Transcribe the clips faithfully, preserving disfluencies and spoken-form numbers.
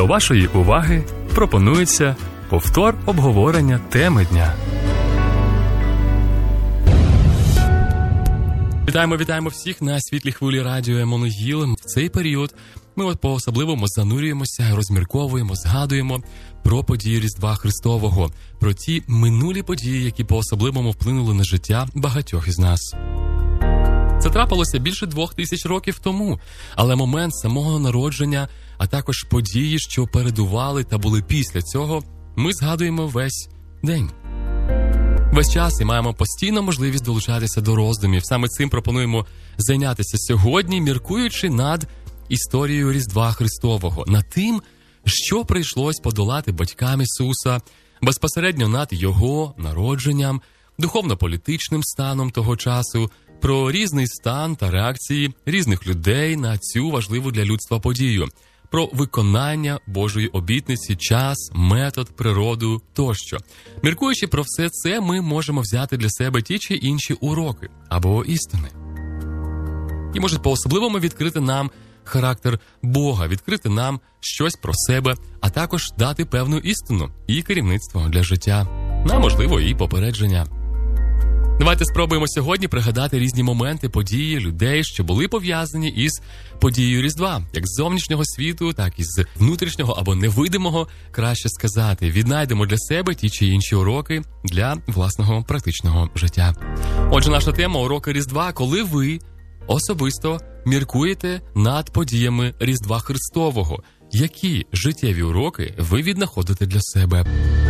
До вашої уваги пропонується повтор обговорення теми дня. Вітаємо, вітаємо всіх на світлій хвилі радіо Еммануїл. В цей період ми от по-особливому занурюємося, розмірковуємо, згадуємо про події Різдва Христового, про ті минулі події, які по-особливому вплинули на життя багатьох із нас. Це трапилося більше двох тисяч років тому, але момент самого народження, а також події, що передували та були після цього, ми згадуємо весь день. Весь час і маємо постійно можливість долучатися до роздумів. Саме цим пропонуємо зайнятися сьогодні, міркуючи над історією Різдва Христового, над тим, що прийшлось подолати батькам Ісуса, безпосередньо над Його народженням, духовно-політичним станом того часу, про різний стан та реакції різних людей на цю важливу для людства подію, про виконання Божої обітниці, час, метод, природу тощо. Міркуючи про все це, ми можемо взяти для себе ті чи інші уроки або істини. І можуть по-особливому відкрити нам характер Бога, відкрити нам щось про себе, а також дати певну істину і керівництво для життя, а можливо і попередження. Давайте спробуємо сьогодні пригадати різні моменти, події, людей, що були пов'язані із подією Різдва, як з зовнішнього світу, так і з внутрішнього або невидимого, краще сказати. Віднайдемо для себе ті чи інші уроки для власного практичного життя. Отже, наша тема – уроки Різдва, коли ви особисто міркуєте над подіями Різдва Христового. Які життєві уроки ви віднаходите для себе?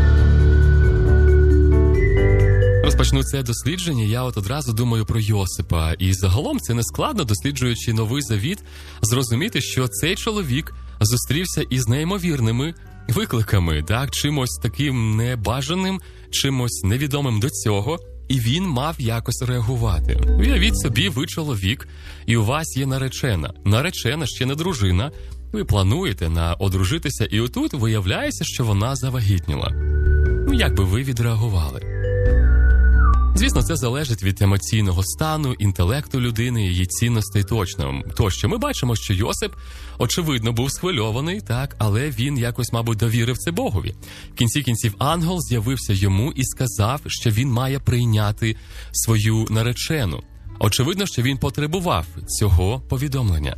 Розпочну це дослідження, я от одразу думаю про Йосипа. І загалом це не складно, досліджуючи Новий Завіт, зрозуміти, що цей чоловік зустрівся із неймовірними викликами, так, чимось таким небажаним, чимось невідомим до цього, і він мав якось реагувати. Уявіть собі, ви чоловік, і у вас є наречена. Наречена, ще не дружина, ви плануєте на одружитися, і отут виявляється, що вона завагітніла. Ну, як би ви відреагували? Звісно, це залежить від емоційного стану, інтелекту людини, її цінностей точно. Тощо ми бачимо, що Йосип, очевидно, був схвильований, так, але він якось, мабуть, довірив це Богові. В кінці кінців ангел з'явився йому і сказав, що він має прийняти свою наречену. Очевидно, що він потребував цього повідомлення.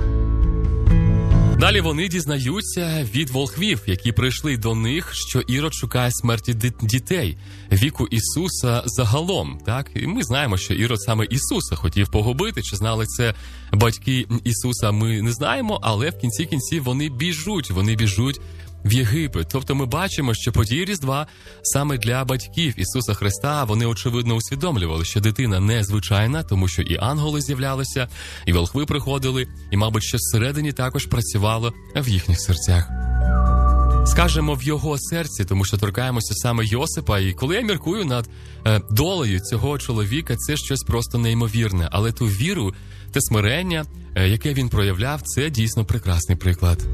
Далі вони дізнаються від волхвів, які прийшли до них, що Ірод шукає смерті дітей, віку Ісуса загалом. Так? І ми знаємо, що Ірод саме Ісуса хотів погубити, чи знали це батьки Ісуса, ми не знаємо, але в кінці кінців вони біжуть, вони біжуть в Єгипет. Тобто ми бачимо, що події Різдва саме для батьків Ісуса Христа, вони очевидно усвідомлювали, що дитина незвичайна, тому що і ангели з'являлися, і волхви приходили, і, мабуть, що всередині також працювало в їхніх серцях. Скажемо, в його серці, тому що торкаємося саме Йосипа, і коли я міркую над е, долею цього чоловіка, це щось просто неймовірне. Але ту віру, те смирення, е, яке він проявляв, це дійсно прекрасний приклад.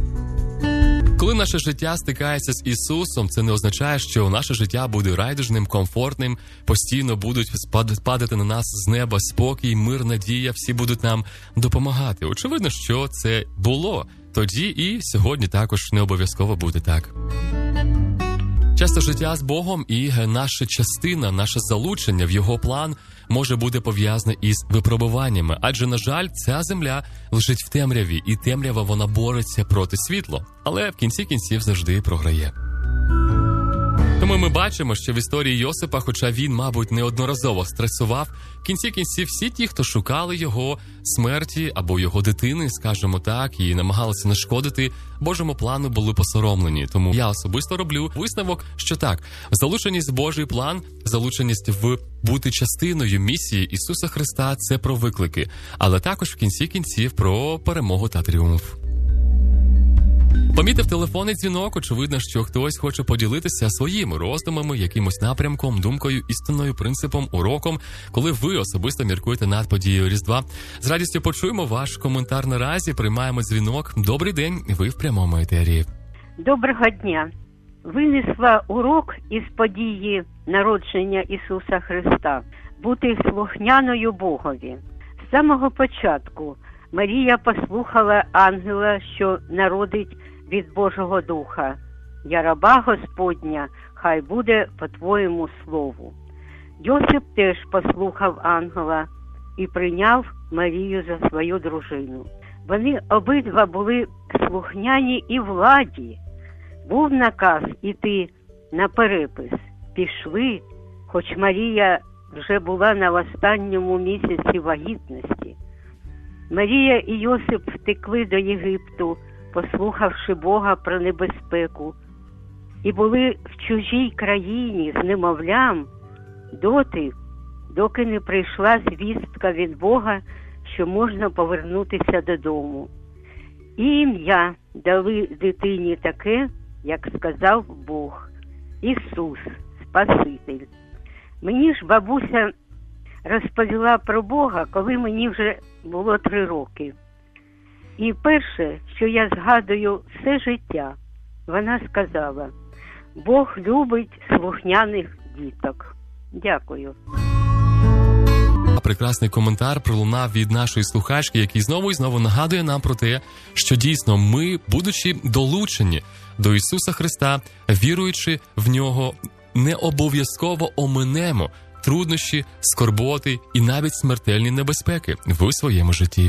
Коли наше життя стикається з Ісусом, це не означає, що наше життя буде райдужним, комфортним, постійно будуть падати на нас з неба спокій, мир, надія, всі будуть нам допомагати. Очевидно, що це було тоді і сьогодні також не обов'язково буде так. Часто життя з Богом і наша частина, наше залучення в Його план може бути пов'язане із випробуваннями. Адже, на жаль, ця земля лежить в темряві, і темрява вона бореться проти світла. Але в кінці кінців завжди програє. Тому ми бачимо, що в історії Йосипа, хоча він, мабуть, неодноразово стресував, в кінці кінців всі ті, хто шукали його смерті або його дитини, скажімо так, і намагалися нашкодити, Божому плану були посоромлені. Тому я особисто роблю висновок, що так, залученість в Божий план, залученість в бути частиною місії Ісуса Христа – це про виклики, але також в кінці кінців про перемогу та тріумф. Помітив телефонний дзвінок, очевидно, що хтось хоче поділитися своїми роздумами, якимось напрямком, думкою, істинною, принципом, уроком, коли ви особисто міркуєте над подією Різдва. З радістю почуємо ваш коментар наразі, приймаємо дзвінок. Добрий день, ви в прямому етері. Доброго дня. Винесла урок із події народження Ісуса Христа – бути слухняною Богові. З самого початку Марія послухала ангела, що народить від Божого Духа: «Я раба Господня, хай буде по твоєму слову». Йосип теж послухав ангела і прийняв Марію за свою дружину. Вони обидва були слухняні і владі. Був наказ іти на перепис. Пішли, хоч Марія вже була на останньому місяці вагітності. Марія і Йосип втекли до Єгипту, послухавши Бога про небезпеку, і були в чужій країні з немовлям доти, доки не прийшла звістка від Бога, що можна повернутися додому. І ім'я дали дитині таке, як сказав Бог: Ісус, Спаситель. Мені ж бабуся розповіла про Бога, коли мені вже було три роки. І перше, що я згадую все життя, вона сказала: Бог любить слухняних діток. Дякую. Прекрасний коментар пролунав від нашої слухачки, який знову і знову нагадує нам про те, що дійсно ми, будучи долучені до Ісуса Христа, віруючи в Нього, не обов'язково оминемо труднощі, скорботи і навіть смертельні небезпеки в своєму житті.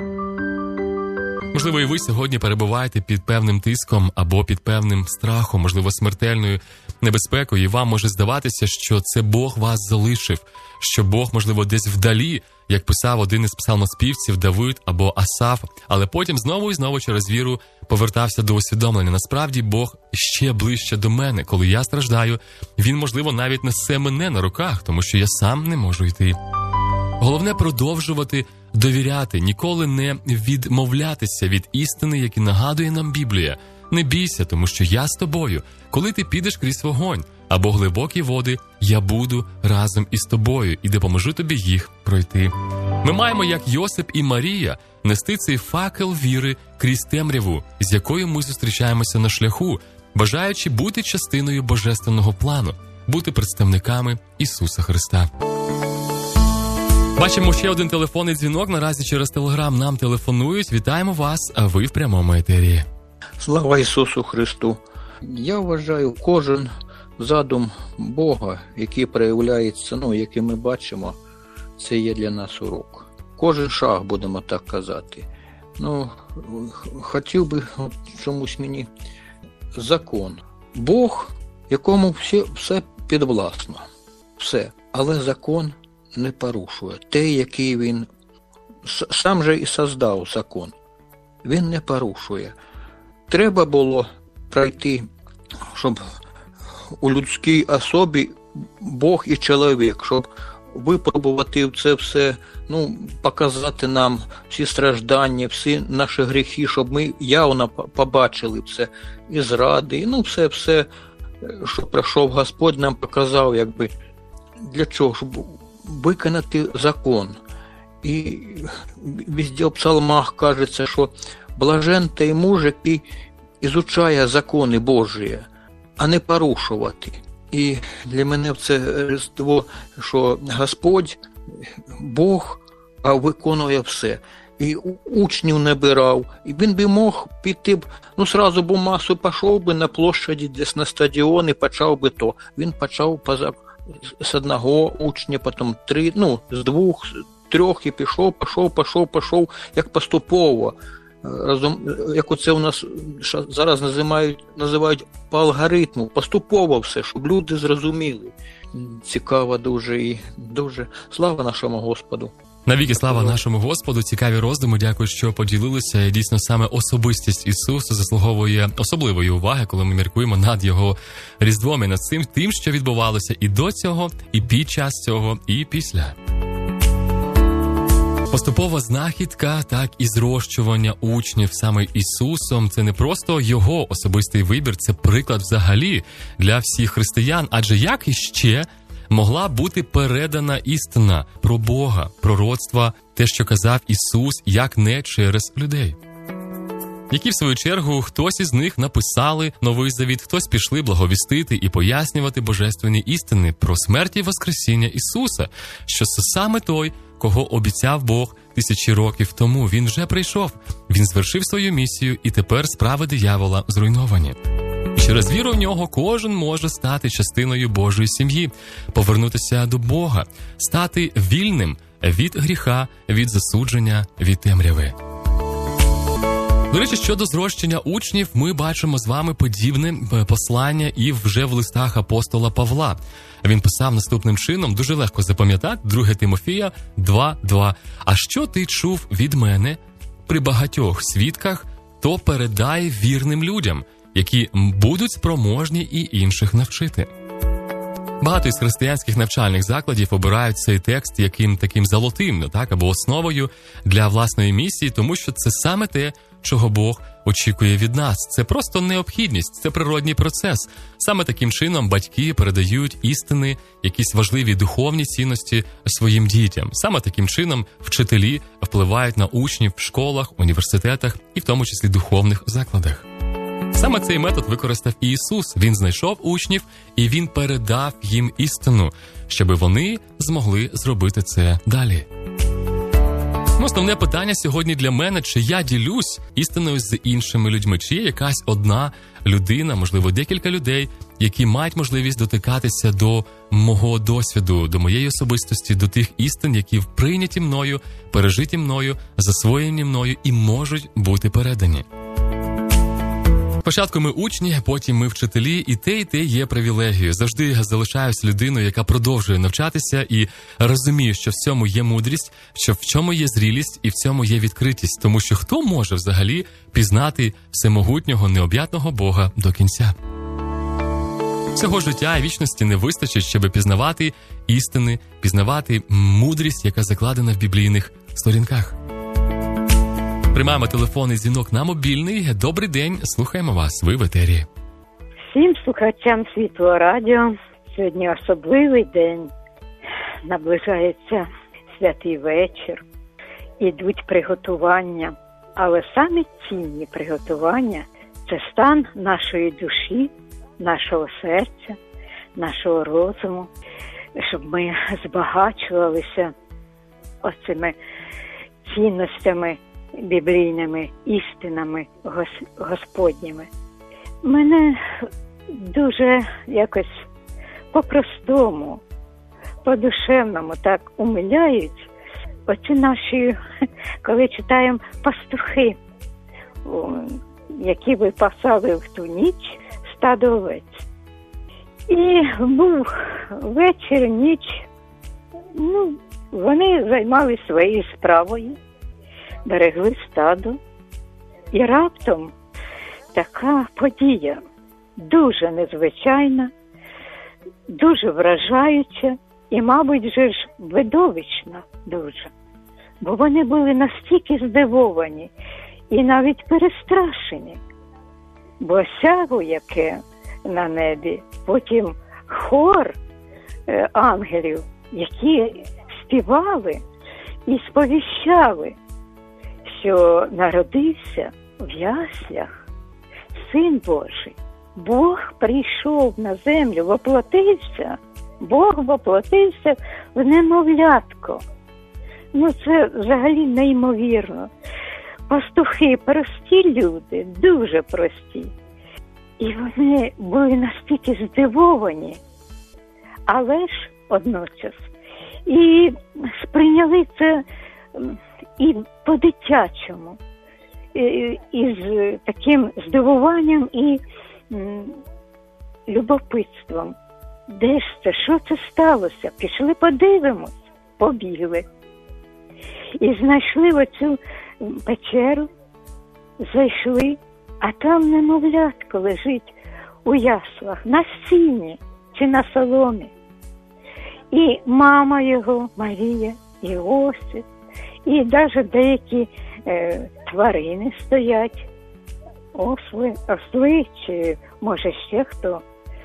Можливо, і ви сьогодні перебуваєте під певним тиском або під певним страхом, можливо, смертельною небезпекою, і вам може здаватися, що це Бог вас залишив, що Бог, можливо, десь вдалі, як писав один із псалмоспівців Давид або Асаф, але потім знову і знову через віру повертався до усвідомлення. Насправді, Бог ще ближче до мене. Коли я страждаю, Він, можливо, навіть несе мене на руках, тому що я сам не можу йти. Головне продовжувати довіряти, ніколи не відмовлятися від істини, які нагадує нам Біблія. Не бійся, тому що я з тобою. Коли ти підеш крізь вогонь або глибокі води, я буду разом із тобою і допоможу тобі їх пройти. Ми маємо, як Йосип і Марія, нести цей факел віри крізь темряву, з якою ми зустрічаємося на шляху, бажаючи бути частиною божественного плану, бути представниками Ісуса Христа. Бачимо ще один телефонний дзвінок. Наразі через Телеграм нам телефонують. Вітаємо вас, а ви в прямому етері. Слава Ісусу Христу! Я вважаю, кожен задум Бога, який проявляється, ну, який ми бачимо, це є для нас урок. Кожен шаг, будемо так казати. Ну, хотів би от, чомусь мені закон. Бог, якому все, все підвласно. Все. Але закон не порушує. Те, який він сам же і создав закон, він не порушує. Треба було пройти, щоб у людській особі Бог і чоловік, щоб випробувати це все, ну, показати нам всі страждання, всі наші гріхи, щоб ми явно побачили все, і зради, ну, все-все, що пройшов Господь, нам показав, якби, для чого, щоб виконати закон. І везде в псалмах кажеться, що блажен той муж, який ізучає закони Божі, а не порушувати. І для мене це Різдво, що Господь, Бог, а виконує все. І учнів набирав, і він би мог піти, ну, сразу б у масу пішов би на площаді, десь на стадіон і почав би то. Він почав з одного учня, потім три, ну, з двох, трьох, і пішов, пішов, пішов, пішов, як поступово. Разом, як оце у нас зараз називають, називають по алгоритму, поступово все, щоб люди зрозуміли. Цікаво дуже і дуже. Слава нашому Господу. Навіки слава нашому Господу, цікаві роздуми, дякую, що поділилися. І дійсно саме особистість Ісуса заслуговує особливої уваги, коли ми міркуємо над Його Різдвом і над цим тим, що відбувалося і до цього, і під час цього, і після. Поступова знахідка, так і зрощування учнів саме Ісусом – це не просто Його особистий вибір, це приклад взагалі для всіх християн. Адже як іще могла бути передана істина про Бога, пророцтва, те, що казав Ісус, як не через людей? Які, в свою чергу, хтось із них написали Новий Завіт, хтось пішли благовістити і пояснювати божественні істини про смерть і воскресіння Ісуса, що це саме той, кого обіцяв Бог, тисячі років тому. Він вже прийшов, він звершив свою місію, і тепер справи диявола зруйновані. І через віру в нього кожен може стати частиною Божої сім'ї, повернутися до Бога, стати вільним від гріха, від засудження, від темряви. До речі, щодо зрощення учнів, ми бачимо з вами подібне послання і вже в листах апостола Павла. Він писав наступним чином, дуже легко запам'ятати, друге Тимофія два два. «А що ти чув від мене при багатьох свідках, то передай вірним людям, які будуть спроможні і інших навчити». Багато із християнських навчальних закладів обирають цей текст яким таким золотим, так, або основою для власної місії, тому що це саме те, чого Бог очікує від нас. Це просто необхідність, це природній процес. Саме таким чином батьки передають істини, якісь важливі духовні цінності своїм дітям. Саме таким чином вчителі впливають на учнів в школах, університетах і в тому числі духовних закладах. Саме цей метод використав і Ісус. Він знайшов учнів і Він передав їм істину, щоб вони змогли зробити це далі. Основне питання сьогодні для мене, чи я ділюсь істиною з іншими людьми, чи є якась одна людина, можливо, декілька людей, які мають можливість дотикатися до мого досвіду, до моєї особистості, до тих істин, які прийняті мною, пережиті мною, засвоєні мною і можуть бути передані. Спочатку ми учні, потім ми вчителі, і те, і те є привілегією. Завжди залишаюсь людиною, яка продовжує навчатися і розуміє, що в цьому є мудрість, що в чому є зрілість і в цьому є відкритість. Тому що хто може взагалі пізнати всемогутнього, необ'ятного Бога до кінця? Всього життя і вічності не вистачить, щоб пізнавати істини, пізнавати мудрість, яка закладена в біблійних сторінках. Приймаємо телефонний дзвінок на мобільний. Добрий день, слухаємо вас, ви в етері. Всім слухачам Світлого радіо. Сьогодні особливий день. Наближається святий вечір. Ідуть приготування. Але самі цінні приготування – це стан нашої душі, нашого серця, нашого розуму, щоб ми збагачувалися оцими цінностями, біблійними істинами Господніми. Мене дуже якось по-простому, по-душевному так умиляють оці наші, коли читаємо пастухи, які випасали в ту ніч стадо овець. І був вечір, ніч, ну, вони займалися своєю справою, берегли стадо, і раптом така подія, дуже незвичайна, дуже вражаюча і, мабуть, же ж видовищна дуже. Бо вони були настільки здивовані і навіть перестрашені. Бо сяйво, яке на небі, потім хор е, ангелів, які співали і сповіщали, що народився в яслях Син Божий. Бог прийшов на землю, воплотився, Бог воплотився в немовлятко. Ну, це взагалі неймовірно. Пастухи, прості люди, дуже прості. І вони були настільки здивовані, але ж одночас. І сприйняли це і по-дитячому, із таким здивуванням і любопитством. Де ж це? Що це сталося? Пішли подивимось. Побігли. І знайшли оцю печеру, зайшли, а там немовлятко лежить у яслах, на сіні чи на соломі. І мама його, Марія, і Осип, і навіть деякі е, тварини стоять, осли, осли, чи може ще хто.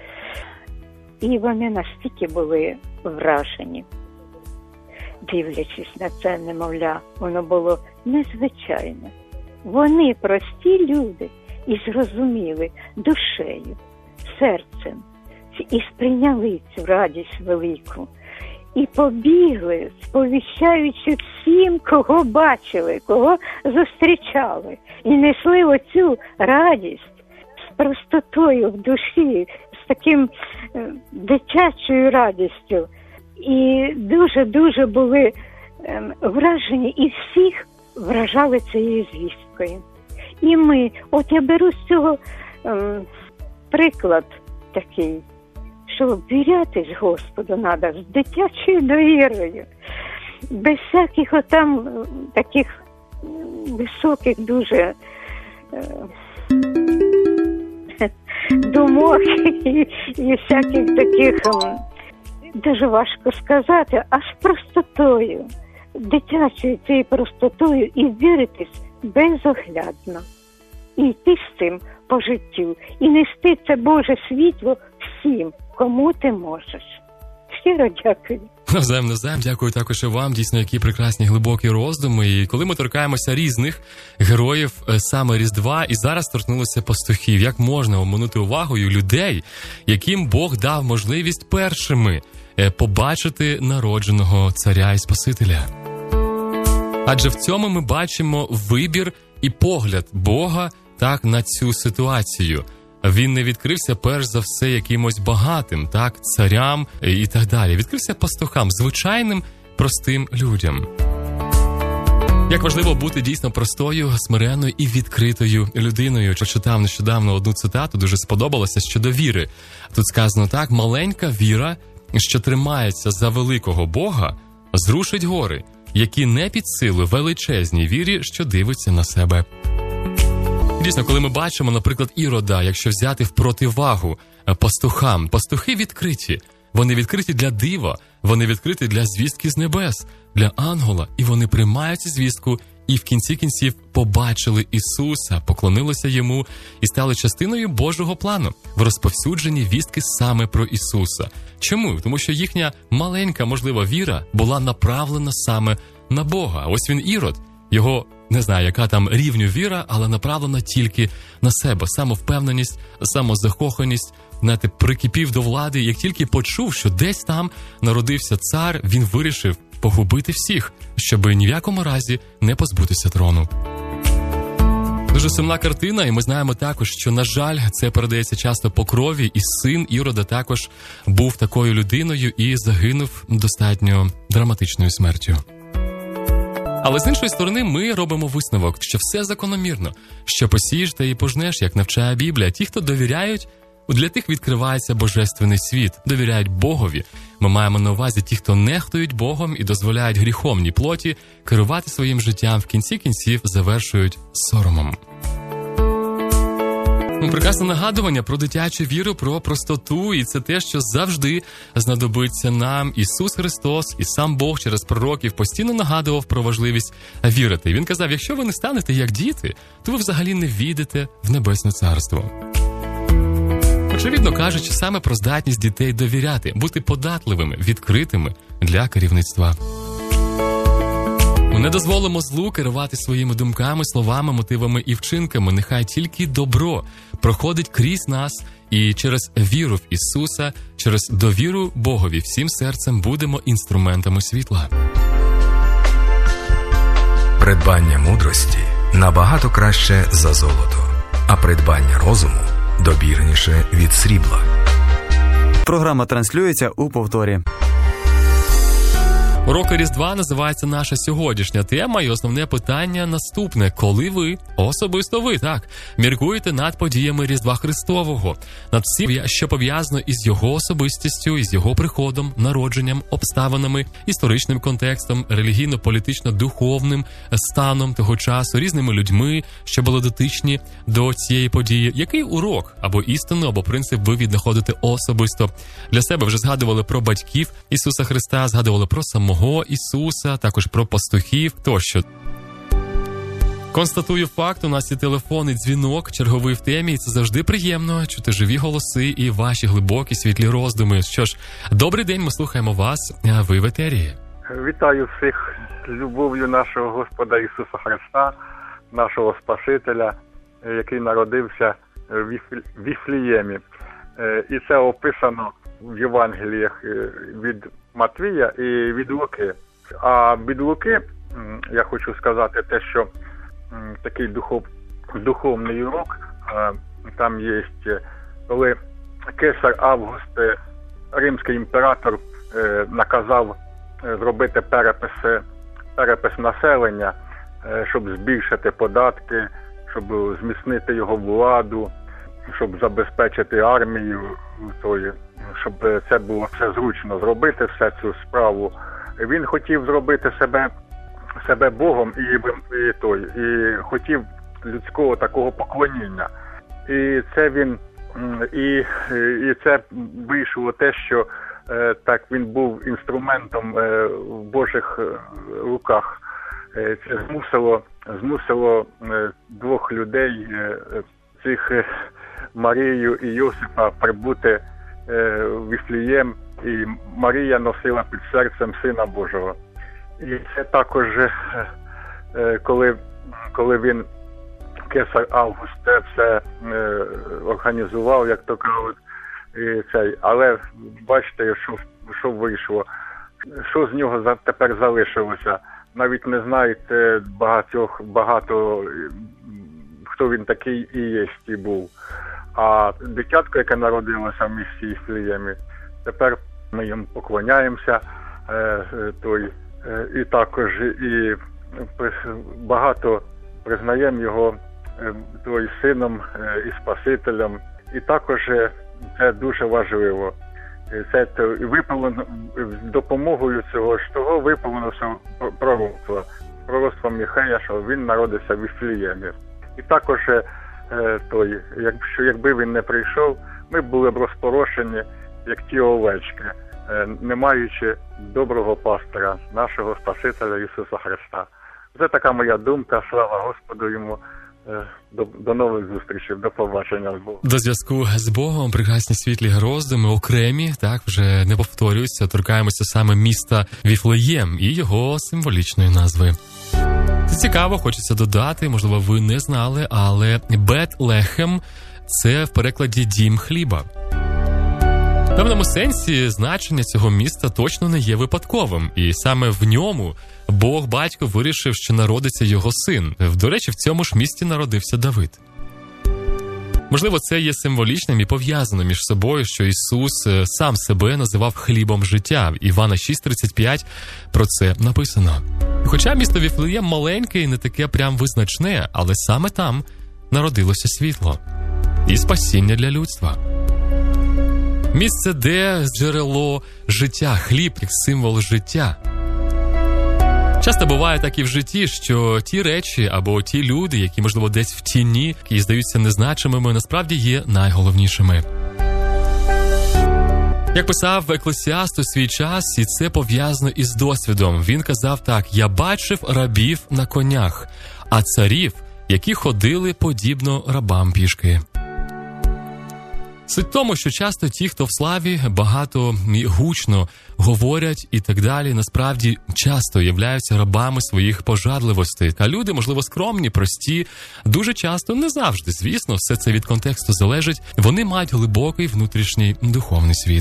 І вони настільки були вражені, дивлячись на це немовля. Воно було незвичайне. Вони, прості люди, і зрозуміли душею, серцем, і сприйняли цю радість велику. і побігли, сповіщаючи всім, кого бачили, кого зустрічали. І несли оцю радість з простотою в душі, з таким е, дитячою радістю. І дуже-дуже були е, вражені, і всіх вражали цією звісткою. І ми, от я беру з цього е, приклад такий, що ввірятись Господу треба з дитячою довірою, без всяких отам таких високих дуже е, думок і, і всяких таких, е, дуже важко сказати, аж простотою, дитячою цією простотою і віритись безоглядно. І йти з цим по життю, і нести це Боже світло всім, кому ти можеш. Щиро дякую. Навзаєм, навзаєм, дякую також і вам. Дійсно, які прекрасні глибокі роздуми. І коли ми торкаємося різних героїв саме Різдва, і зараз торкнулося пастухів, як можна оминути увагою людей, яким Бог дав можливість першими побачити народженого царя і Спасителя. Адже в цьому ми бачимо вибір і погляд Бога так на цю ситуацію. Він не відкрився перш за все якимось багатим, так, царям і так далі. Відкрився пастухам, звичайним, простим людям. Як важливо бути дійсно простою, смиренною і відкритою людиною. Читав нещодавно одну цитату, дуже сподобалося, щодо віри. Тут сказано так: маленька віра, що тримається за великого Бога, зрушить гори, які не під силу величезній вірі, що дивиться на себе. Дійсно, коли ми бачимо, наприклад, Ірода, якщо взяти в противагу пастухам, пастухи відкриті. Вони відкриті для дива, вони відкриті для звістки з небес, для ангела, і вони приймають цю звістку, і в кінці кінців побачили Ісуса, поклонилися Йому і стали частиною Божого плану в розповсюдженні вістки саме про Ісуса. Чому? Тому що їхня маленька, можливо, віра була направлена саме на Бога. А ось він Ірод, його, не знаю, яка там рівню віра, але направлена тільки на себе. Самовпевненість, самозакоханість, знаєте, прикипів до влади. Як тільки почув, що десь там народився цар, він вирішив погубити всіх, щоб ні в якому разі не позбутися трону. Дуже сумна картина, і ми знаємо також, що, на жаль, це передається часто по крові, і син Ірода також був такою людиною і загинув достатньо драматичною смертю. Але з іншої сторони ми робимо висновок, що все закономірно, що посієш та і пожнеш, як навчає Біблія. Ті, хто довіряють, для тих відкривається божественний світ, довіряють Богові. Ми маємо на увазі ті, хто нехтують Богом і дозволяють гріховній плоті керувати своїм життям, в кінці кінців завершують соромом. Ну, прекрасне нагадування про дитячу віру, про простоту, і це те, що завжди знадобиться нам. Ісус Христос і сам Бог через пророків постійно нагадував про важливість вірити. Він казав, якщо ви не станете як діти, то ви взагалі не війдете в Небесне Царство. Очевидно кажучи, саме про здатність дітей довіряти, бути податливими, відкритими для керівництва. Ми не дозволимо злу керувати своїми думками, словами, мотивами і вчинками. Нехай тільки добро проходить крізь нас, і через віру в Ісуса, через довіру Богові всім серцем будемо інструментами світла. Придбання мудрості набагато краще за золото, а придбання розуму добірніше від срібла. Програма транслюється у повторі. Уроки Різдва називається наша сьогоднішня тема, і основне питання наступне. Коли ви, особисто ви, так, міркуєте над подіями Різдва Христового, над всім, що пов'язано із Його особистістю, із Його приходом, народженням, обставинами, історичним контекстом, релігійно-політично-духовним станом того часу, різними людьми, що були дотичні до цієї події. Який урок, або істину, або принцип ви віднаходите особисто для себе? Вже згадували про батьків Ісуса Христа, згадували про самого Ісуса, також про пастухів тощо. Констатую факт, у нас є телефонний дзвінок, черговий в темі, і це завжди приємно чути живі голоси і ваші глибокі світлі роздуми. Що ж, добрий день, ми слухаємо вас, ви в етері. Вітаю всіх з любов'ю нашого Господа Ісуса Христа, нашого Спасителя, який народився в Віфліємі. І це описано в Євангеліях від Матвія і від Луки. А від Луки я хочу сказати те, що такий духов, духовний урок там є, коли кесар Август, римський імператор, наказав зробити перепис, перепис населення, щоб збільшити податки, щоб зміцнити його владу, щоб забезпечити армію, щоб це було все зручно зробити, все цю справу. Він хотів зробити себе, себе Богом і, і, той, і хотів людського такого поклоніння. І це він, і, і це вийшло те, що так він був інструментом в Божих руках. Це змусило, змусило двох людей, цих Марію і Йосипа, прибути в Віфлієм, і Марія носила під серцем Сина Божого. І це також, коли, коли він, кесар Август, це все організував, як то кажуть, і цей. Але бачите, що, що вийшло, що з нього тепер залишилося. Навіть не знаєте багатьох, багато, хто він такий і є, і був. А дитятко, яке народилося в місті Віфліємі, тепер ми йому поклоняємося, е, той, е, і також і багато признаємо його е, той, сином е, і Спасителем. І також це дуже важливо. Це виповнено допомогою цього ж того виповнилося пророцтво, пророцтво Міхея, що він народився в Віфліємі. І також е, той, якщо якби він не прийшов, ми були б розпорошені, як ті овечки, е, не маючи доброго пастора, нашого Спасителя Ісуса Христа. Це така моя думка. Слава Господу йому. До, до нових зустрічей, до побачення з Богом. До зв'язку з Богом, прекрасні світлі роздуми, окремі, так, вже не повторюються, торкаємося саме міста Віфлеєм і його символічної назви. Це цікаво, хочеться додати, можливо, ви не знали, але Бет-Лехем – це в перекладі «дім хліба». В певному сенсі значення цього міста точно не є випадковим, і саме в ньому Бог Батько вирішив, що народиться його син. До речі, в цьому ж місті народився Давид. Можливо, це є символічним і пов'язано між собою, що Ісус сам себе називав хлібом життя. Івана шість тридцять п'ять про це написано. Хоча місто Віфлеєм маленьке і не таке прям визначне, але саме там народилося світло і спасіння для людства. Місце, де джерело життя, хліб як символ життя. Часто буває так і в житті, що ті речі або ті люди, які, можливо, десь в тіні, які здаються незначимими, насправді є найголовнішими. Як писав Еклесіаст у свій час, і це пов'язано із досвідом. Він казав так: «Я бачив рабів на конях, а царів, які ходили подібно рабам пішки». Суть в тому, що часто ті, хто в славі, багато і гучно говорять і так далі, насправді часто являються рабами своїх пожадливостей. А люди, можливо, скромні, прості, дуже часто, не завжди, звісно, все це від контексту залежить, вони мають глибокий внутрішній духовний світ.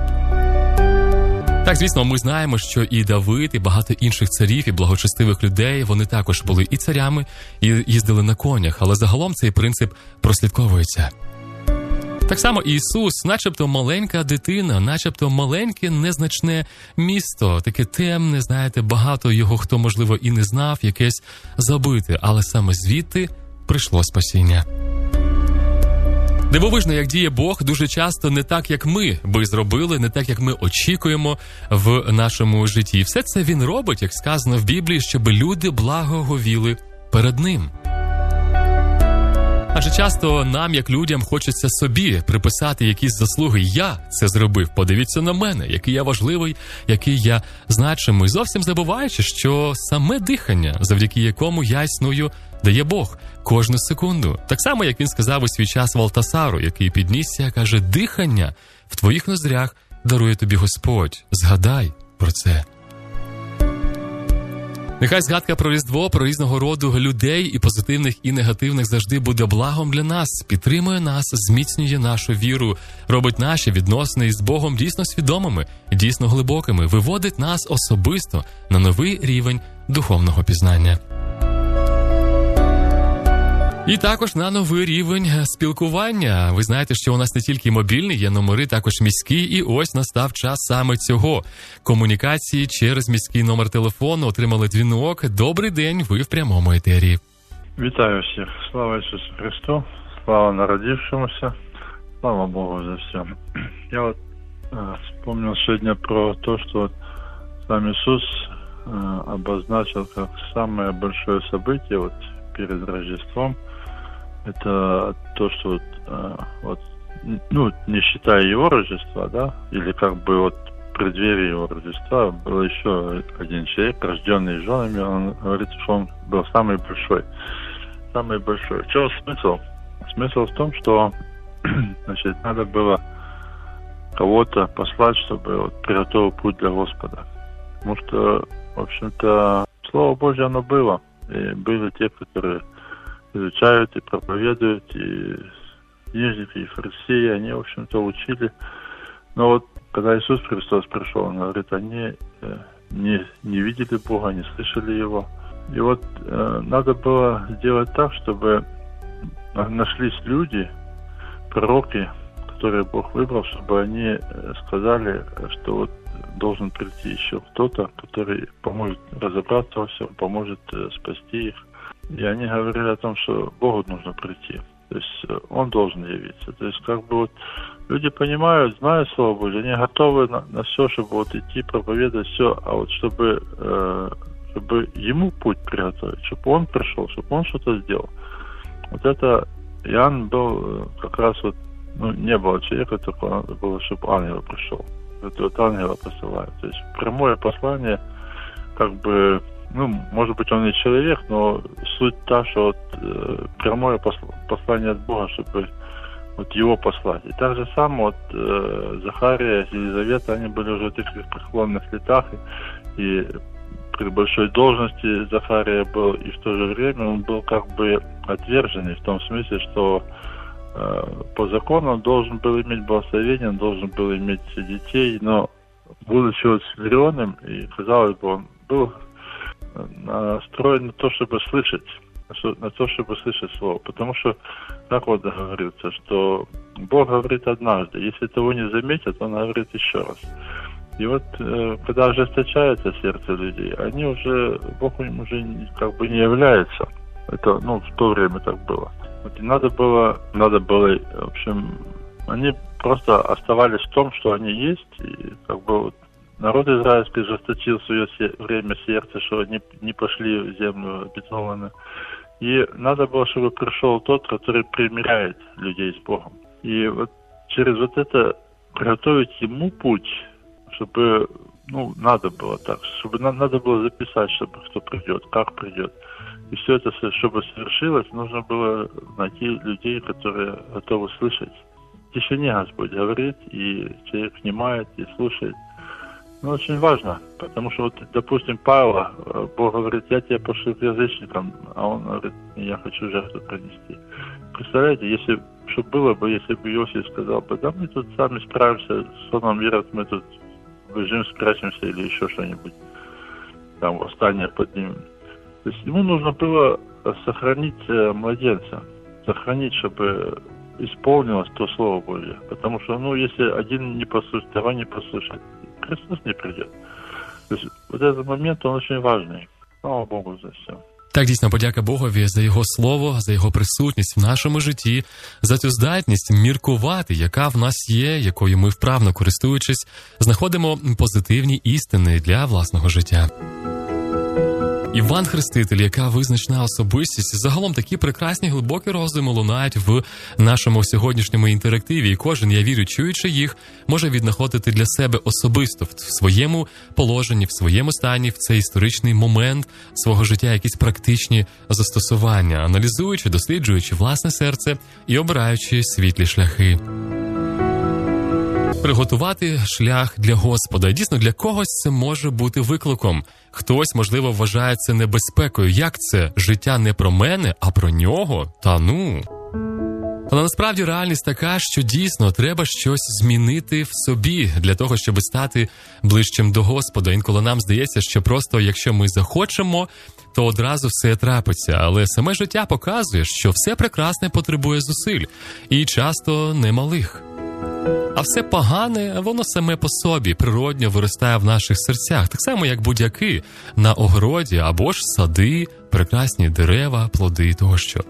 Так, звісно, ми знаємо, що і Давид, і багато інших царів, і благочестивих людей, вони також були і царями, і їздили на конях, але загалом цей принцип прослідковується. Так само Ісус, начебто маленька дитина, начебто маленьке незначне місто, таке темне, знаєте, багато його хто, можливо, і не знав, якесь забите, але саме звідти прийшло спасіння. Дивовижно, як діє Бог, дуже часто не так, як ми би зробили, не так, як ми очікуємо в нашому житті. Все це Він робить, як сказано в Біблії, щоб люди благоговіли перед Ним. Адже часто нам, як людям, хочеться собі приписати якісь заслуги. Я це зробив, подивіться на мене, який я важливий, який я значимий. Зовсім забуваючи, що саме дихання, завдяки якому я існую, дає Бог кожну секунду. Так само, як він сказав у свій час Валтасару, який піднісся, каже: дихання в твоїх ноздрях дарує тобі Господь. Згадай про це. Нехай згадка про Різдво, про різного роду людей і позитивних, і негативних завжди буде благом для нас, підтримує нас, зміцнює нашу віру, робить наші відносини із Богом дійсно свідомими, дійсно глибокими, виводить нас особисто на новий рівень духовного пізнання. І також на новий рівень спілкування. Ви знаєте, що у нас не тільки мобільний, є номери, також міські, і ось настав час саме цього. Комунікації через міський номер телефону, отримали дзвінок. Добрий день, ви в прямому етері. Вітаю всіх. Слава Ісусу Христу, слава народившемуся, слава Богу за все. Я вот э, вспомнил сегодня про то, что вот сам Иисус э, обозначил как самое большое событие вот перед Рождеством. Это то, что вот, э, вот, ну, не считая его Рождества, да, или как бы вот в преддверии его Рождества был еще один человек, рожденный женами, он говорит, что он был самый большой. Самый большой. В чем смысл? Смысл в том, что значит, надо было кого-то послать, чтобы вот, приготовил путь для Господа. Потому что, в общем-то, Слово Божье оно было. И были те, которые изучают и проповедуют, и книжники, и фарисеи, они, в общем-то, учили. Но вот, когда Иисус Христос пришел, он говорит, они не, не видели Бога, не слышали Его. И вот э, надо было сделать так, чтобы нашлись люди, пророки, которые Бог выбрал, чтобы они сказали, что вот должен прийти еще кто-то, который поможет разобраться во всем, поможет э, спасти их. И они говорили о том, что Богу нужно прийти. То есть э, Он должен явиться. То есть как бы вот люди понимают, знают Слово Божье, они готовы на, на все, чтобы вот идти, проповедовать все, а вот чтобы, э, чтобы Ему путь приготовить, чтобы Он пришел, чтобы Он что-то сделал. Вот это Иоанн был э, как раз вот, ну, не было человека, только надо было, чтобы ангел пришел. Это вот ангела посылают. То есть прямое послание, как бы, ну, может быть, он и человек, но суть та, что вот, э, прямое послание от Бога, чтобы вот его послать. И так же самое вот э, Захария, Елизавета, они были уже в таких преклонных летах, и, и при большой должности Захария был, и в то же время он был как бы отверженный, в том смысле, что по закону он должен был иметь благословение, он должен был иметь детей, но будучи вот смиренным, и, казалось бы, он был настроен на то, чтобы слышать, на то, чтобы слышать Слово. Потому что, как вот говорится, что Бог говорит однажды, если того не заметят, Он говорит еще раз. И вот, когда ожесточается сердце людей, они уже, Бог им уже как бы не является. Это, ну, в то время так было. Вот, и надо было, надо было, в общем, они просто оставались в том, что они есть, и как бы вот, народ израильский ожесточил в свое время сердце, что они не пошли в землю обетованную. И надо было, чтобы пришел тот, который примиряет людей с Богом. И вот через вот это приготовить ему путь, чтобы, ну, надо было так, чтобы надо было записать, чтобы кто придет, как придет. И все это, чтобы совершилось, нужно было найти людей, которые готовы слышать. В тишине Господь говорит, и человек внимает и слушает. Ну, очень важно, потому что, вот, допустим, Павла, Бог говорит, я тебя пошлю к язычникам, а он говорит, я хочу жертву принести. Представляете, если, что было бы, если бы Иосиф сказал бы, да мы тут сами справимся с соном верят, мы тут бежим, спрячемся или еще что-нибудь, там, восстание поднимем. То есть ему нужно было сохранить младенца, сохранить, чтобы исполнилось то Слово Божье. Потому что, ну, если один не послушает, второй не послушает, Христос не придет. То есть вот этот момент, он очень важный. Слава Богу за все. Так, дійсно, подяка Богові за Його Слово, за Його присутність в нашому житті, за цю здатність міркувати, яка в нас є, якою ми вправно користуючись, знаходимо позитивні істини для власного життя. Іван Хреститель, яка визначна особистість, загалом такі прекрасні глибокі роздуми лунають в нашому сьогоднішньому інтерактиві, і кожен, я вірю, чуючи їх, може віднаходити для себе особисто в своєму положенні, в своєму стані, в цей історичний момент свого життя якісь практичні застосування, аналізуючи, досліджуючи власне серце і обираючи світлі шляхи. Приготувати шлях для Господа. Дійсно, для когось це може бути викликом. Хтось, можливо, вважає це небезпекою. Як це? Життя не про мене, а про нього? Та ну... Але насправді реальність така, що дійсно треба щось змінити в собі для того, щоб стати ближчим до Господа. Інколи нам здається, що просто якщо ми захочемо, то одразу все трапиться. Але саме життя показує, що все прекрасне потребує зусиль. І часто немалих. А все погане, воно саме по собі природньо виростає в наших серцях. Так само, як будь-які на огороді або ж сади, прекрасні дерева, плоди тощо.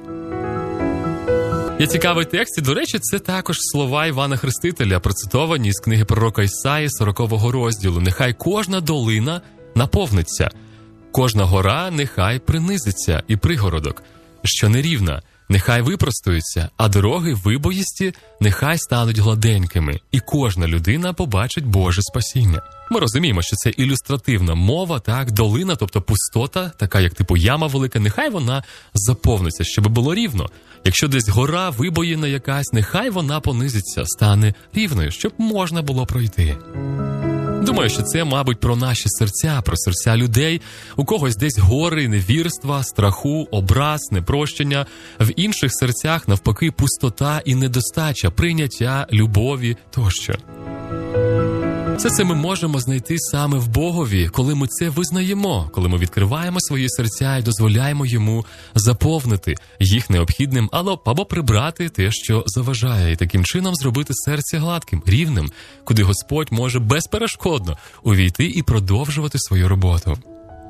Є цікавий текст, і, до речі, це також слова Івана Хрестителя, процитовані з книги пророка Ісаї, сорокового розділу. «Нехай кожна долина наповниться, кожна гора нехай принизиться, і пригородок, що нерівна, нехай випростується, а дороги вибоїсті нехай стануть гладенькими, і кожна людина побачить Боже спасіння». Ми розуміємо, що це ілюстративна мова, так, долина, тобто пустота, така як типу яма велика, нехай вона заповниться, щоб було рівно. Якщо десь гора вибоїна якась, нехай вона понизиться, стане рівною, щоб можна було пройти. Думаю, що це, мабуть, про наші серця, про серця людей. У когось десь гори невірства, страху, образ, непрощення. В інших серцях, навпаки, пустота і недостача, прийняття, любові тощо. Все це ми можемо знайти саме в Богові, коли ми це визнаємо, коли ми відкриваємо свої серця і дозволяємо йому заповнити їх необхідним, або прибрати те, що заважає, і таким чином зробити серце гладким, рівним, куди Господь може безперешкодно увійти і продовжувати свою роботу.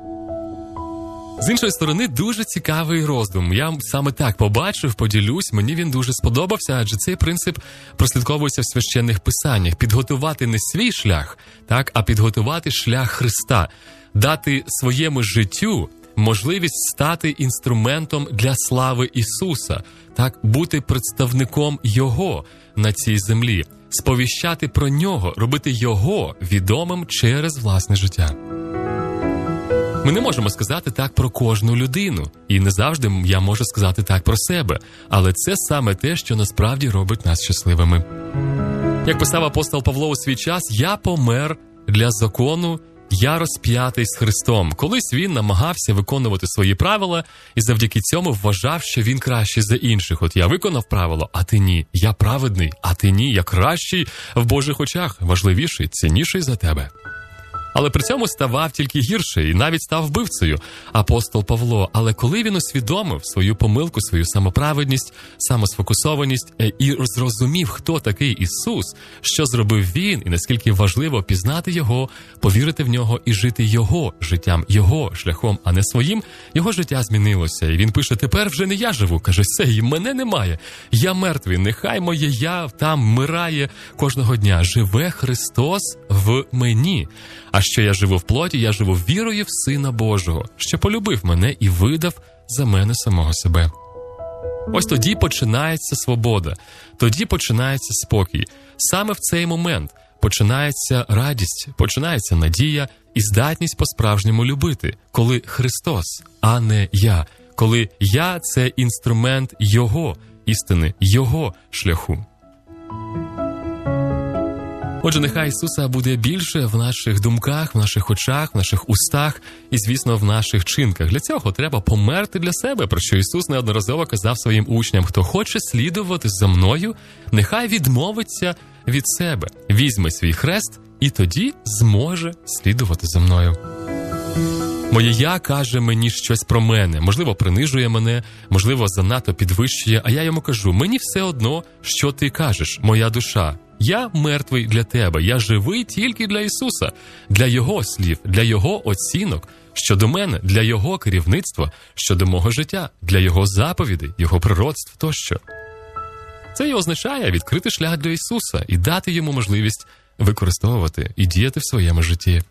З іншої сторони, дуже цікавий роздум. Я саме так побачив, поділюсь, мені він дуже сподобався, адже цей принцип прослідковується в священних писаннях. Підготувати не свій шлях, так, а підготувати шлях Христа. Дати своєму життю можливість стати інструментом для слави Ісуса, так, бути представником Його на цій землі, сповіщати про Нього, робити Його відомим через власне життя. Ми не можемо сказати так про кожну людину, і не завжди я можу сказати так про себе, але це саме те, що насправді робить нас щасливими. Як писав апостол Павло у свій час, «Я помер для закону, я розп'ятий з Христом». Колись він намагався виконувати свої правила і завдяки цьому вважав, що він кращий за інших. От я виконав правило, а ти ні. Я праведний, а ти ні. Я кращий в Божих очах, важливіший, цінніший за тебе. Але при цьому ставав тільки гірше і навіть став вбивцею апостол Павло. Але коли він усвідомив свою помилку, свою самоправедність, самосфокусованість і зрозумів, хто такий Ісус, що зробив Він і наскільки важливо пізнати Його, повірити в Нього і жити Його життям, Його шляхом, а не своїм, його життя змінилося. І він пише, тепер вже не я живу, каже, все, і мене немає. Я мертвий, нехай моє я там мирає кожного дня. Живе Христос в мені. А що я живу в плоті, я живу вірою в Сина Божого, що полюбив мене і видав за мене самого себе. Ось тоді починається свобода, тоді починається спокій. Саме в цей момент починається радість, починається надія і здатність по-справжньому любити, коли Христос, а не я, коли я – це інструмент Його істини, Його шляху. Отже, нехай Ісуса буде більше в наших думках, в наших очах, в наших устах і, звісно, в наших чинках. Для цього треба померти для себе, про що Ісус неодноразово казав своїм учням. Хто хоче слідувати за мною, нехай відмовиться від себе, візьме свій хрест і тоді зможе слідувати за мною. Моє «я» каже мені щось про мене, можливо, принижує мене, можливо, занадто підвищує, а я йому кажу, мені все одно, що ти кажеш, моя душа. Я мертвий для тебе, я живий тільки для Ісуса, для Його слів, для Його оцінок щодо мене, для Його керівництва щодо мого життя, для Його заповідей, Його пророцтв тощо. Це і означає відкрити шлях для Ісуса і дати Йому можливість використовувати і діяти в своєму житті.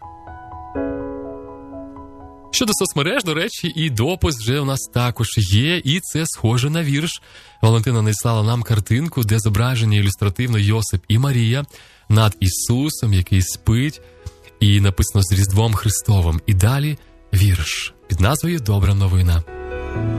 Щодо соцмереж, до речі, і допис вже у нас також є, і це схоже на вірш. Валентина надіслала нам картинку, де зображені ілюстративно Йосип і Марія над Ісусом, який спить, і написано з Різдвом Христовим. І далі вірш під назвою «Добра новина».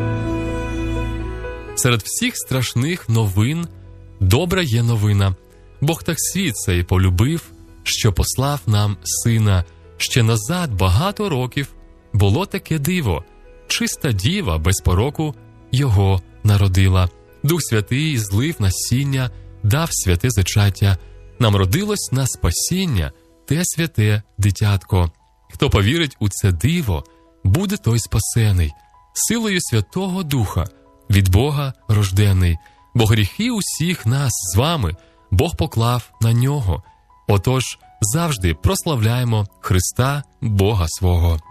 Серед всіх страшних новин добра є новина. Бог так світ цей полюбив, що послав нам Сина. Ще назад багато років було таке диво. Чиста діва без пороку його народила. Дух Святий злив насіння, дав святе зачаття. Нам родилось на спасіння те святе дитятко. Хто повірить у це диво, буде той спасений. Силою Святого Духа, від Бога рождений. Бо гріхи усіх нас з вами Бог поклав на нього. Отож, завжди прославляємо Христа, Бога свого.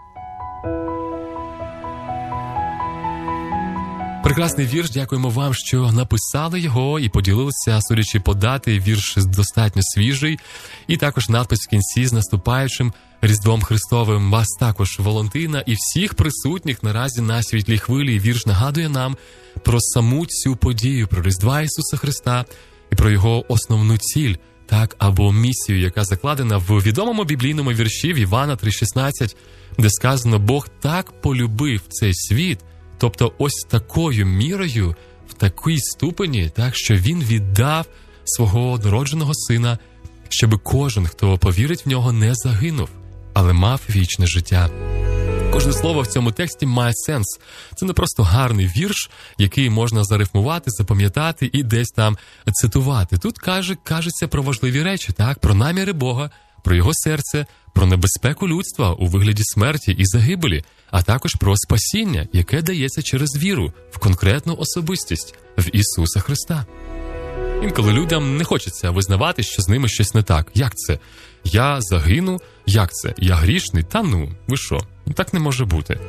Прекрасний вірш, дякуємо вам, що написали його і поділилися, судячи по даті, вірш достатньо свіжий. І також надпис в кінці з наступаючим Різдвом Христовим. Вас також, Валентина, і всіх присутніх наразі на світлій хвилі. Вірш нагадує нам про саму цю подію, про Різдва Ісуса Христа і про його основну ціль, так, або місію, яка закладена в відомому біблійному вірші в Івана три шістнадцять, де сказано: «Бог так полюбив цей світ», тобто ось такою мірою, в такій ступені, так, що Він віддав свого однородженого Сина, щоб кожен, хто повірить в нього, не загинув, але мав вічне життя. Кожне слово в цьому тексті має сенс. Це не просто гарний вірш, який можна зарифмувати, запам'ятати і десь там цитувати. Тут каже, кажеться про важливі речі, так, про наміри Бога, про його серце, про небезпеку людства у вигляді смерті і загибелі, а також про спасіння, яке дається через віру в конкретну особистість, в Ісуса Христа. Інколи людям не хочеться визнавати, що з ними щось не так. Як це? Я загину? Як це? Я грішний? Та ну, ви що? Так не може бути.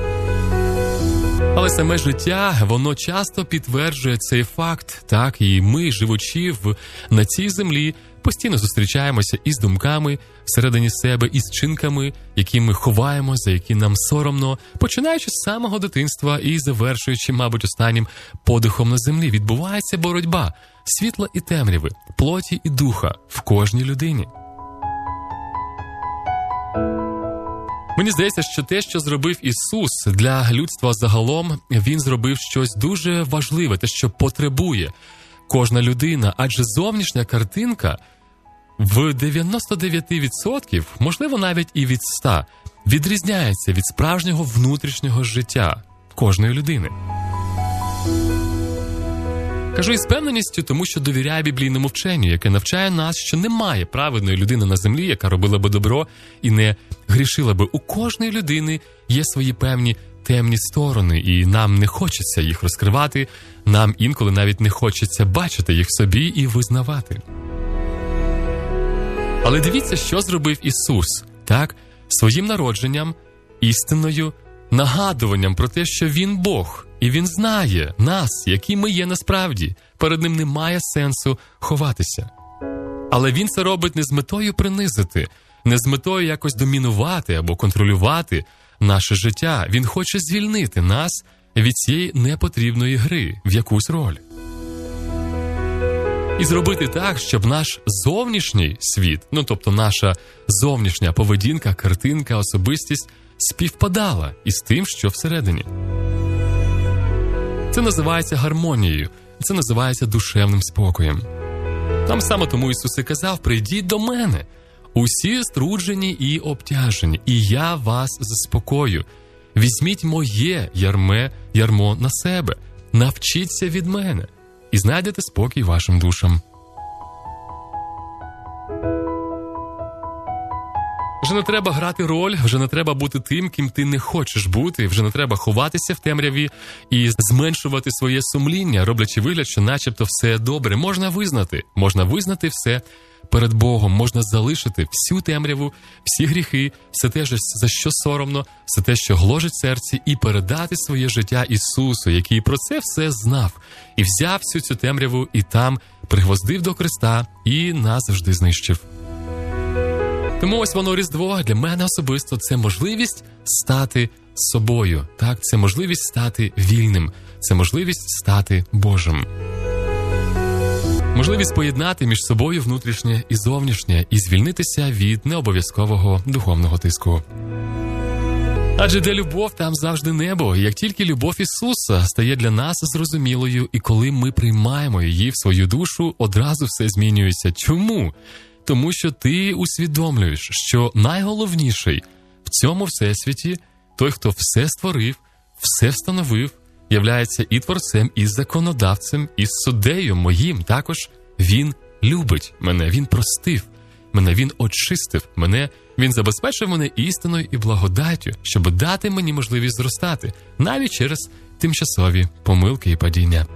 Але саме життя, воно часто підтверджує цей факт, так, і ми, живучи в, на цій землі, постійно зустрічаємося із думками всередині себе, із чинками, які ми ховаємо, за які нам соромно, починаючи з самого дитинства і завершуючи, мабуть, останнім подихом на землі. Відбувається боротьба світла і темряви, плоті і духа в кожній людині. Мені здається, що те, що зробив Ісус для людства загалом, Він зробив щось дуже важливе, те, що потребує кожна людина, адже зовнішня картинка в дев'яносто дев'ять відсотків, можливо, навіть і від ста, відрізняється від справжнього внутрішнього життя кожної людини. Кажу із певненістю, тому що довіряю біблійному вченню, яке навчає нас, що немає праведної людини на землі, яка робила би добро і не грішила би. У кожної людини є свої певні темні сторони, і нам не хочеться їх розкривати, нам інколи навіть не хочеться бачити їх в собі і визнавати. Але дивіться, що зробив Ісус, так? Своїм народженням, істинною, нагадуванням про те, що Він Бог, і Він знає нас, які ми є насправді. Перед Ним немає сенсу ховатися. Але Він це робить не з метою принизити, не з метою якось домінувати або контролювати наше життя. Він хоче звільнити нас від цієї непотрібної гри в якусь роль. І зробити так, щоб наш зовнішній світ, ну тобто наша зовнішня поведінка, картинка, особистість співпадала із тим, що всередині. Це називається гармонією, це називається душевним спокоєм. Там саме тому Ісус і казав: «Прийдіть до мене, усі струджені і обтяжені, і я вас заспокою. Візьміть моє ярме, ярмо на себе, навчіться від мене, і знайдете спокій вашим душам». Вже не треба грати роль, вже не треба бути тим, ким ти не хочеш бути, вже не треба ховатися в темряві і зменшувати своє сумління, роблячи вигляд, що начебто все добре. Можна визнати, можна визнати все перед Богом, можна залишити всю темряву, всі гріхи, все те, за що соромно, все те, що гложить в серці, і передати своє життя Ісусу, який про це все знав, і взяв всю цю темряву, і там пригвоздив до Христа, і назавжди знищив. Тому ось воно Різдво для мене особисто – це можливість стати собою. Так, це можливість стати вільним, це можливість стати Божим. Можливість поєднати між собою внутрішнє і зовнішнє і звільнитися від необов'язкового духовного тиску. Адже де любов, там завжди небо. І як тільки любов Ісуса стає для нас зрозумілою, і коли ми приймаємо її в свою душу, одразу все змінюється. Чому? Тому що ти усвідомлюєш, що найголовніший в цьому всесвіті, той, хто все створив, все встановив, являється і творцем, і законодавцем, і суддею моїм. Також він любить мене, він простив мене, він очистив мене, він забезпечив мене істиною і благодаттю, щоб дати мені можливість зростати, навіть через тимчасові помилки і падіння.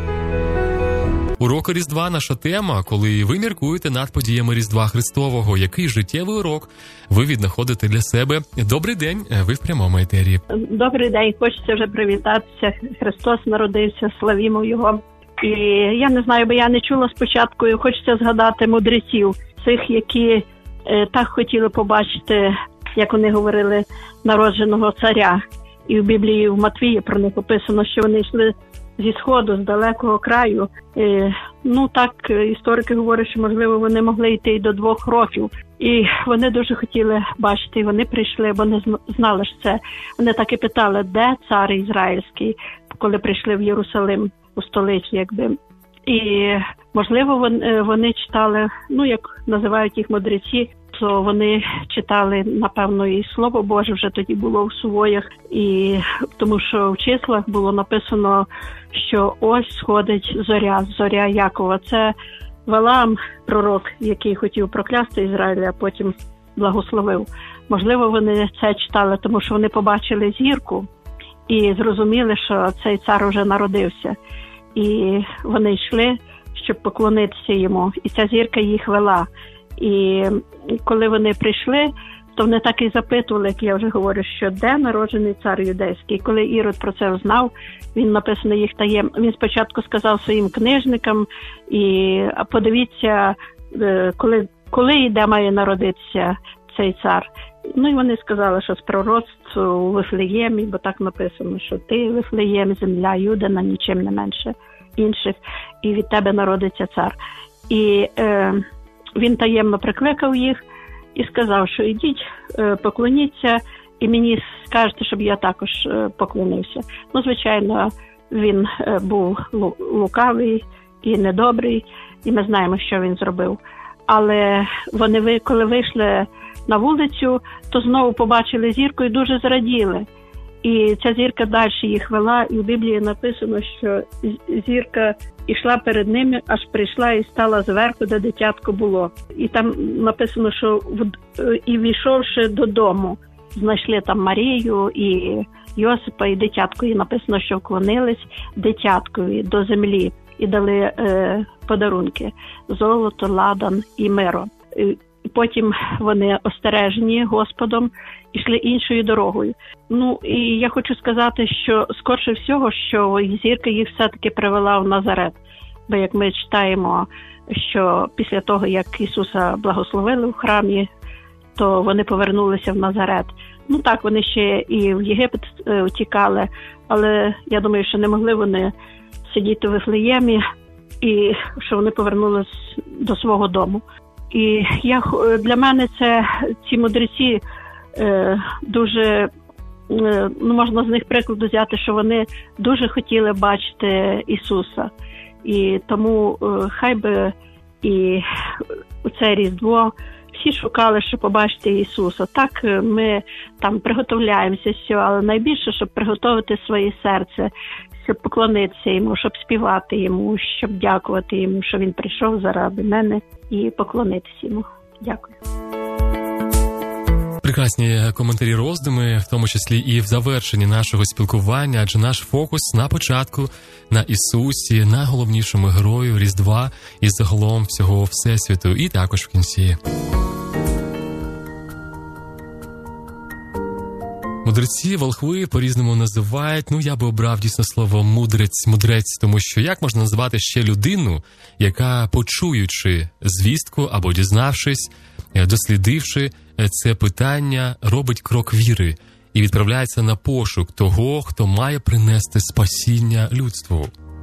Уроки Різдва – наша тема, коли ви міркуєте над подіями Різдва Христового. Який життєвий урок ви віднаходите для себе? Добрий день, ви в прямому етері. Добрий день, хочеться вже привітатися. Христос народився, славімо Його. І я не знаю, бо я не чула спочатку, і хочеться згадати мудреців, цих, які е, так хотіли побачити, як вони говорили, народженого царя. І в Біблії в Матвії про них описано, що вони йшли зі сходу, з далекого краю. Е, ну так, історики говорять, що, можливо, вони могли йти й до двох років. І вони дуже хотіли бачити, і вони прийшли, бо не знали ж це. Вони так і питали, де цар ізраїльський, коли прийшли в Єрусалим, у столиці, якби. І, можливо, вони, вони читали, ну, як називають їх мудреці, то вони читали, напевно, і Слово Боже вже тоді було в сувоях, і тому що в числах було написано, що ось сходить зоря, зоря Якова. Це Валаам, пророк, який хотів проклясти Ізраїля, а потім благословив. Можливо, вони це читали, тому що вони побачили зірку і зрозуміли, що цей цар уже народився. І вони йшли, щоб поклонитися йому. І ця зірка їх вела. І коли вони прийшли, то вони так і запитували, як я вже говорю, що де народжений цар юдейський. Коли Ірод про це знав, він написано їх таєм. Він спочатку сказав своїм книжникам, і подивіться, коли, коли і де має народитися цей цар. Ну і вони сказали, що з пророцтв у Вифлеємі, бо так написано, що ти, Вифлеєм, земля Юдина, нічим не менше інших, і від тебе народиться цар. І е, він таємно прикликав їх і сказав, що ідіть, е, поклоніться, і мені скажете, щоб я також е, поклонився. Ну, звичайно, він е, був лукавий і недобрий, і ми знаємо, що він зробив. Але вони, коли вийшли на вулицю, то знову побачили зірку і дуже зраділи. І ця зірка далі їх вела, і в Біблії написано, що зірка йшла перед ними, аж прийшла і стала зверху, де дитятко було. І там написано, що і війшовши додому, знайшли там Марію і Йосипа, і дитятко. І написано, що вклонились дитяткові до землі і дали е, подарунки – золото, ладан і миро. І потім вони, остережені Господом, йшли іншою дорогою. Ну, і я хочу сказати, що скорше всього, що зірка їх все-таки привела в Назарет. Бо як ми читаємо, що після того, як Ісуса благословили в храмі, то вони повернулися в Назарет. Ну так, вони ще і в Єгипет утікали, але я думаю, що не могли вони сидіти в Вифлеємі, і що вони повернулись до свого дому. І я, для мене це ці мудреці е, дуже, е, ну можна з них приклад взяти, що вони дуже хотіли бачити Ісуса. І тому е, хай би і у це Різдво всі шукали, щоб побачити Ісуса. Так ми там приготовляємося, все, але найбільше, щоб приготувати своє серце, щоб поклонитися Йому, щоб співати Йому, щоб дякувати Йому, що Він прийшов заради мене, і поклонитися Йому. Дякую. Прекрасні коментарі, роздуми, в тому числі і в завершенні нашого спілкування, адже наш фокус на початку на Ісусі, найголовнішому герою Різдва і загалом всього Всесвіту, і також в кінці. Мудреці, волхви по-різному називають, ну я би обрав дійсно слово мудрець, мудрець, тому що як можна назвати ще людину, яка, почуючи звістку або дізнавшись, дослідивши це питання, робить крок віри і відправляється на пошук того, хто має принести спасіння людству.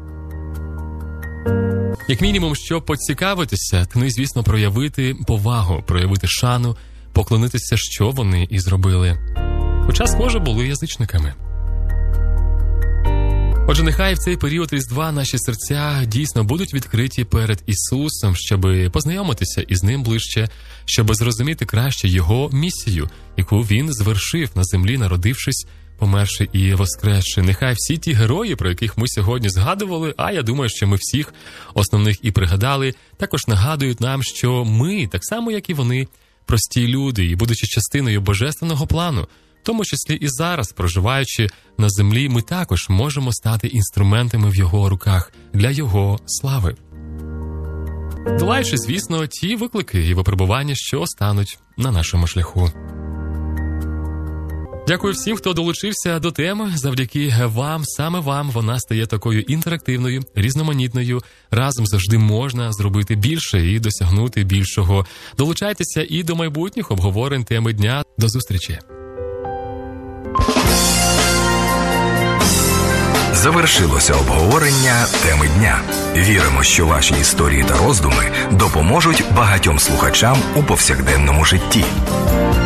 Як мінімум, щоб поцікавитися, ну і, звісно, проявити повагу, проявити шану, поклонитися, що вони і зробили. хоча схоже були язичниками. Отже, нехай в цей період Різдва наші серця дійсно будуть відкриті перед Ісусом, щоб познайомитися із Ним ближче, щоб зрозуміти краще Його місію, яку Він звершив на землі, народившись, померши і воскресши. Нехай всі ті герої, про яких ми сьогодні згадували, а я думаю, що ми всіх основних і пригадали, також нагадують нам, що ми, так само як і вони, прості люди, і будучи частиною божественного плану, в тому числі і зараз, проживаючи на землі, ми також можемо стати інструментами в Його руках для Його слави. Долаючи, звісно, ті виклики і випробування, що стануть на нашому шляху. Дякую всім, хто долучився до теми. Завдяки вам, саме вам, вона стає такою інтерактивною, різноманітною. Разом завжди можна зробити більше і досягнути більшого. Долучайтеся і до майбутніх обговорень теми дня. До зустрічі! Завершилося обговорення теми дня. Віримо, що ваші історії та роздуми допоможуть багатьом слухачам у повсякденному житті.